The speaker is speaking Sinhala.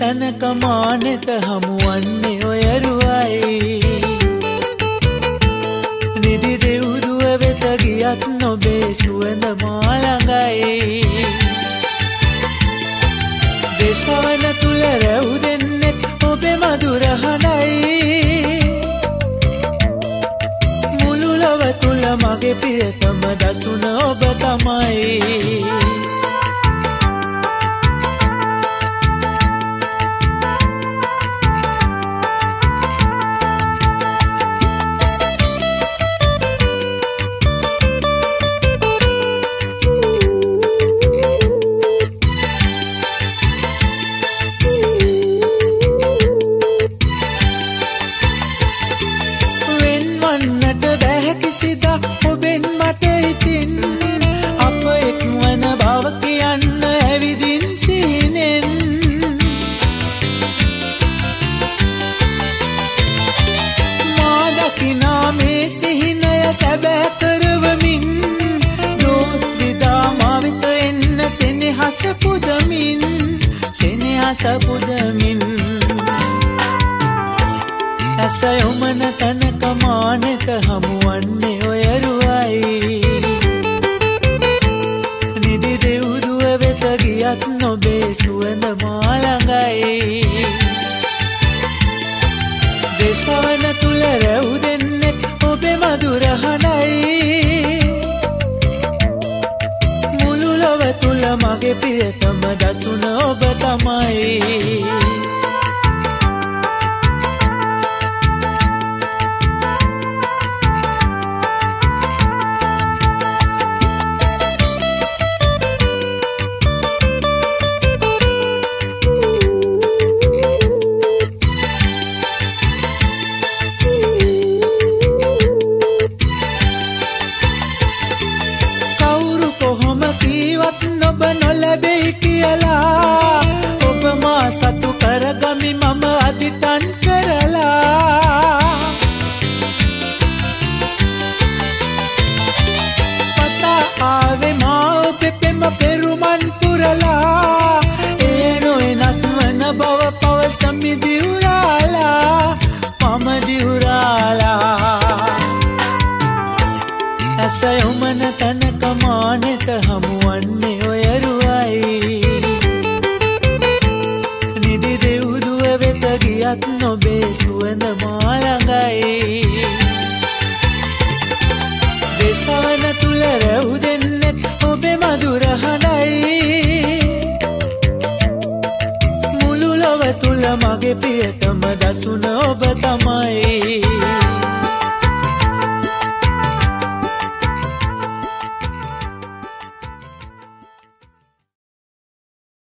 තැනක මානෙත හමුවන්නේ ඔය රුවයි නිදි දෙව්දුව වෙත ගියත් නොබේ සුවඳ මා ළඟයි දෙසවන තුල රැව් දෙන්නෙත් ඔබේ මధుර හඬයි මුළු ලොව තුල මගේ ප්‍රියතම දසුන ඔබ තමයි සපුදමින් ඇසයොමන තනක මානෙත හමුවන්නේ ඔය රුවයි නිදි දෙව්දුව වෙත ගියත් නොබේ සුවඳ මා ළඟයි දෙසවන තුල රැව් දෙන්නෙත් ඔබේ මధుර හඬයි මුළු ලොව තුල මගේ ප්‍රියතම දසුන ඔබ තමයි කවුරු කොහොම කීවත් නොබ නොලැබෙයි කියලා ඔබ මා සතු කරගමි මම අදිටන් කරලා පතා ආවේ මා ඔබේ පෙම පෙරුමන් පුරලා ඒ නොවෙනස් වන බව පවසමි දිවුරාලා මම දිවුරාලා ඇසයොමන තනක මානෙත හමුවන්නේ ඔය රුවයි නිදි දෙව්දුව වෙත ගියත් නොබේ සුවඳ මා ළඟයි දෙසවන තුල රැව් දෙන්නෙත් ඔබේ මధుර හඬයි මුළු ලොව තුල මගේ ප්‍රියතම දසුන ඔබ